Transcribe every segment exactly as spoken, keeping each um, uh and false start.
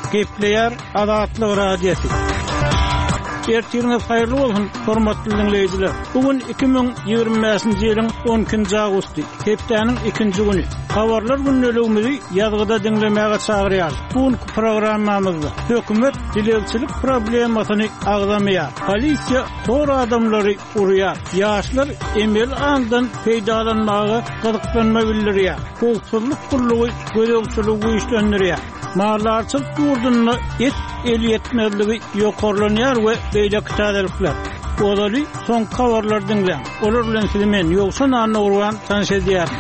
Gepleyer Azatlyk Radiosu. Ertiriniz hayırlı olsun, hormatly dinleyijiler. Bugün iki bin ýygrymyňky ýylyň on ikinji awgusty, hepdeniň ikinji güni. Habarlar günneligimizi ýazgyda dinlemäge çagyrýar. Bugünkü programmamyzda hökümet dilegçilik problemasyny agzamaýar. Polisiýa tor adamlary urýar. Ýaşlar emel andan peýdalanmagy gyzyklanma bildirýär. Hukukçylyk gurlugy göregçiligi güýçlendirýär. Mallarçylyk ýurdunda et eliyetmezligi ýokarlanýar we beýle kitadelikler. Olaly son habarlar dinleň. Olar bilen sizi men ýoksa nany urgan tanış edýär.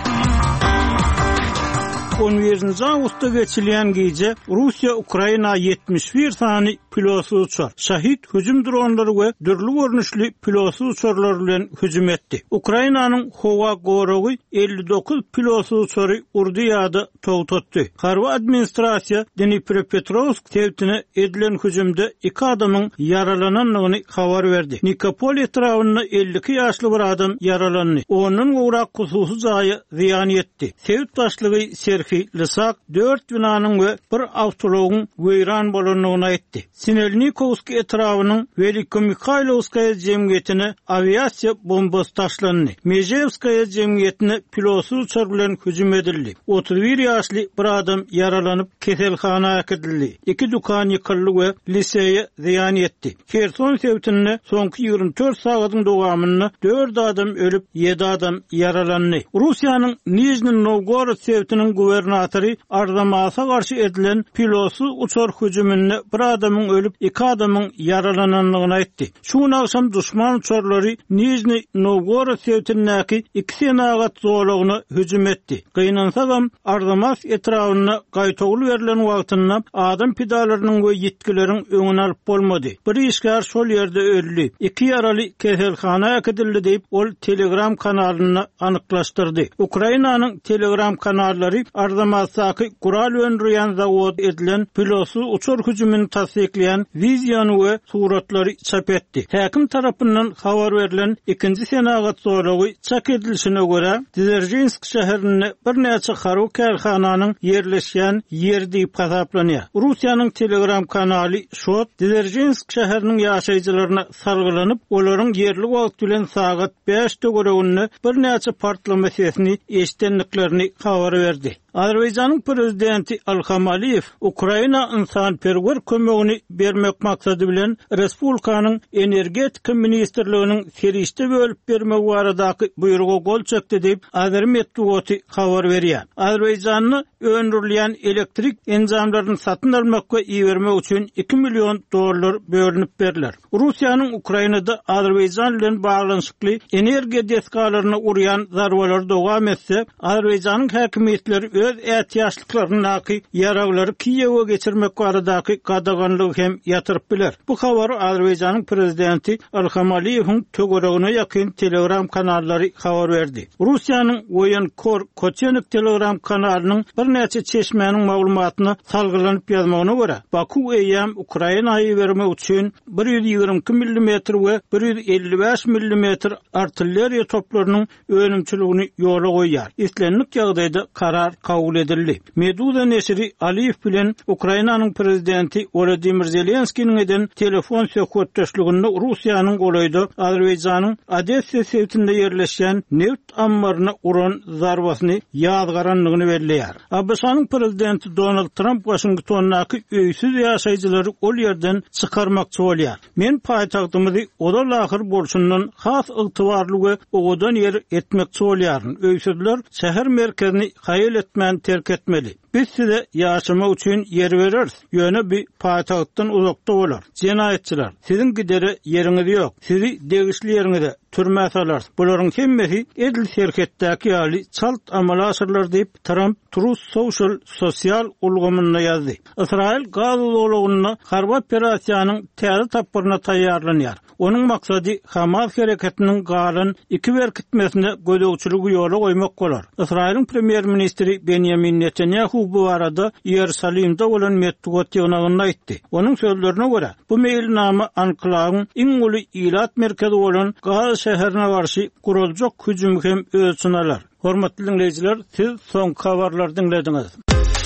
on birinji awgustda geçilen gece Russiya Ukraina yetmiş bir sany pilotsuz uçar. Şahit hüjüm dronlary we dürli görnüşli pilotsuz uçarlar bilen hüjüm etdi. Ukrainanyň howa goragy elli dokuz pilotsuz uçary urdy ýa-da togtatdy. Harwa administrasiýa Dnipropetrovsk täwtine edilen hüjümde iki adamyň yaralananlygyny habar berdi. Nikopol etrafynda elli iki ýaşly bir adam yaralandy. Onuň urak hususy jaýy ziýan etdi. Täwt başlygy Serhiy Lysak dört binanyň we bir awtologyň weýran bolanyny aýtdy. Sinelnikovski etrafynyň Velikomikhailovskaya jemgyýetine aviasiýa bombasy taşlandy. Mejevskaya jemgyýetine pilotsuz uçar bilen hüjüm edildi. otuz bir ýaşly bir adam yaralanyp keselhanaga gidildi. İki dukan ýykyldy we liseýe ziýan etdi. Kherson täwtine soňky ýygrimi dört sagatyň dowamynda dört adam ölüp ýedi adam yaralandy. Russiýanyň Nijni Novgorod täwtiniň gubernatory Arzamas'a garşy edilen pilotsuz uçar hüjüminde bir adamyň ölüp iki adamyň yaralananlygyny aýtdy. Şu akşam düşman uçarlary Nijni Novgorod täwtindäki iki senagat zowlagyny hüjüm etdi. Gynansa Arzamas etrafyna gaýtagul berilen wagtynda adam pidalarynyň we ýetkileriň öňüne alyp bolmady. Bir işgär şol ýerde öldi. İki ýaraly keselhanaga gidildi diýip ol Telegram kanalyna anyklaşdyrdy. Ukrainanyň Telegram kanallary Arzamas'taky gural öndürýän zawod edilen pilotsuz uçar hüjümini tasdikleyen vizyonu we suratlary çap etdi. Häkim tarapyndan habar berilen ikinji senagat zowlagy çak edilişine görä Dzержинск şäherinde bir näçe haru karhananyň yerleşýän ýeri diýip hasaplanýar. Russiýanyň Telegram kanaly şo Dzержинск şäheriniň ýaşaýjylaryna salgylanyp olaryň yerli wagt bilen sagat beşde göregünde bir näçe partlama sesini eşitdiklerini habar berdi. Azerbaýjanyň prezidenti Ilham Aliýew Ukraina ynsanperwer kömegini bermek maksady bilen respublikanyň energetika ministrliginiň serişde bölüp bermek baradaky buýruga gol çekdi diýip Azer medeniýeti habar berýär. Azerbaýjanyň öndürilýän elektrik enzamlaryny satyn almak we iýermek üçin iki million dollar bölünip beriler. Russiýanyň Ukrainada Azerbaýjan bilen baglanyşykly energiýa deskalaryna urýan zarbalary dowam etse, Azerbaýjanyň häkimetleri öz ätýaşlyklaryny ýaraglary Kiýewe geçirmek baradaky gadaganlygy hem ýatyryp biler. Bu habary Azerbaýjanyň prezidenti Ilham Aliýewiň töweregine ýakyn Telegram kanallary habar berdi. Russiýanyň Voyenkor Kochenik Telegram kanalynyň bir näçe çeşmenin maglumatyny salgylanyp ýazmagyna görä, Baku eýam Ukrainaýa bermek üçin bir ýüz ýygrimi iki millimetr we bir ýüz elli beş millimetr artilleriýa toplarynyň önümçiligini ýola goýýar. Islenlik ýagdaýda karar kabul edildi. Meduza neşri Aliýew bilen Ukrainanyň prezidenti Volodymyr Zelenskiň eden telefon söhbetdeşliginde Russiýanyň golayda Azerbaýjanyň Odessa şäherinde ýerleşýän neft ambaryna uran zarbasyny ýazgaranlygyny belleýär. A B S-nyň prezidenti Donald Trump Washingtondaky öýsiz ýaşaýjylary ol ýerden çykarmakçy bolýar. Men paýtagtymyzy oda lahyr bolşundan has ygtybarly we ogadan ýer etmekçi bolýaryn. Öýsizler şäher merkezini hayal etmän terk etmeli. Biz size ýaşamak üçin yer bereriz. Ýöne bir paýtagtdan uzakda bolar. Jenaýetçiler, sizin gidere ýeriňiz ýok. Sizi degişli ýeriňizde türmäge salar. Bularyň hemmesi edil şerketdäki ýaly çalt amala aşyrlar diýip Trump Truth Social sosial ulgamyna ýazdy. Israil gaz zowlagyna harba operasiýanyň täze tapyryna taýýarlanýar. Onun maksady Hamas hareketinin galan iki berkitmesine gödөгçüligi ýola goýmak bolar. Israil'in premier ministri Benjamin Netanyahu bu arada Ýerusalimde bolan medeniýet ýygnagyny aýtdy. Onun sözlerine görä, bu meýilnama anklawyň iň uly ilat merkezi bolan Gaz şäherine garşy guraljak hüjüm hem ölçün alar. Hormatly dinleyijiler, siz soň habarlary dinlediňiz.